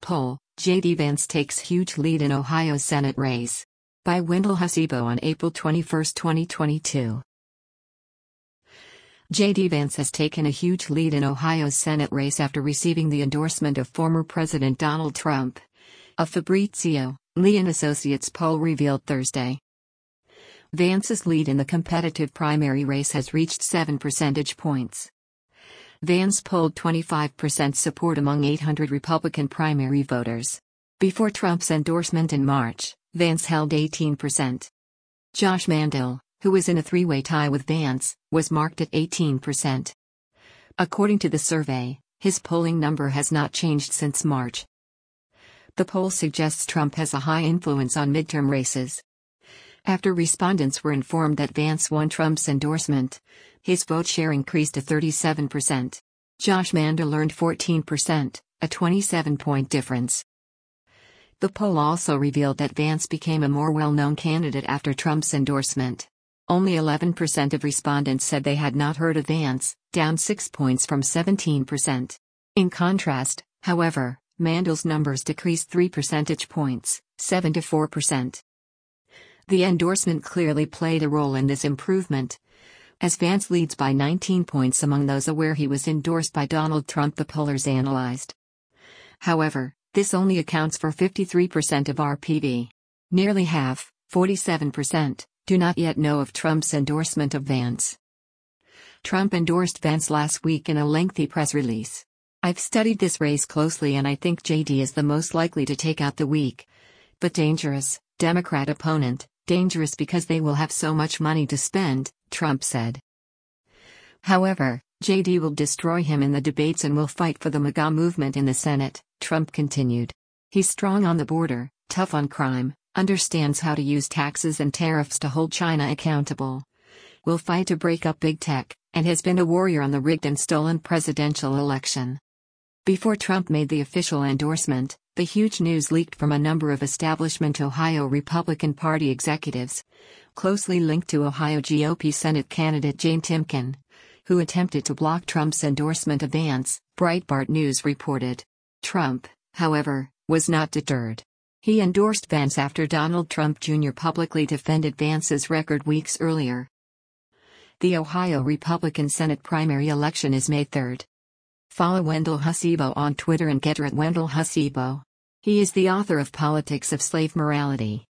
Poll, J.D. Vance takes huge lead in Ohio Senate race. By Wendell Hasebo on April 21, 2022. J.D. Vance has taken a huge lead in Ohio's Senate race after receiving the endorsement of former President Donald Trump. A Fabrizio Lee & Associates poll revealed Thursday. Vance's lead in the competitive primary race has reached 7 percentage points. Vance polled 25% support among 800 Republican primary voters. Before Trump's endorsement in March, Vance held 18%. Josh Mandel, who was in a three-way tie with Vance, was marked at 18%. According to the survey, his polling number has not changed since March. The poll suggests Trump has a high influence on midterm races. After respondents were informed that Vance won Trump's endorsement, his vote share increased to 37%. Josh Mandel earned 14%, a 27-point difference. The poll also revealed that Vance became a more well-known candidate after Trump's endorsement. Only 11% of respondents said they had not heard of Vance, down 6 points from 17%. In contrast, however, Mandel's numbers decreased 3 percentage points, 7 to 4%. The endorsement clearly played a role in this improvement, as Vance leads by 19 points among those aware he was endorsed by Donald Trump, the pollers analyzed. However, this only accounts for 53% of RPV. Nearly half, 47%, do not yet know of Trump's endorsement of Vance. Trump endorsed Vance last week in a lengthy press release. "I've studied this race closely and I think JD is the most likely to take out the weak, but dangerous, Democrat opponent, dangerous because they will have so much money to spend," Trump said. However, JD will destroy him in the debates and will fight for the MAGA movement in the Senate, Trump continued. "He's strong on the border, tough on crime, understands how to use taxes and tariffs to hold China accountable. Will fight to break up big tech, and has been a warrior on the rigged and stolen presidential election." Before Trump made the official endorsement, the huge news leaked from a number of establishment Ohio Republican Party executives, closely linked to Ohio GOP Senate candidate Jane Timken, who attempted to block Trump's endorsement of Vance, Breitbart News reported. Trump, however, was not deterred. He endorsed Vance after Donald Trump Jr. publicly defended Vance's record weeks earlier. The Ohio Republican Senate primary election is May 3. Follow Wendell Hasebo on Twitter and Gettr at Wendell Hasebo. He is the author of Politics of Slave Morality.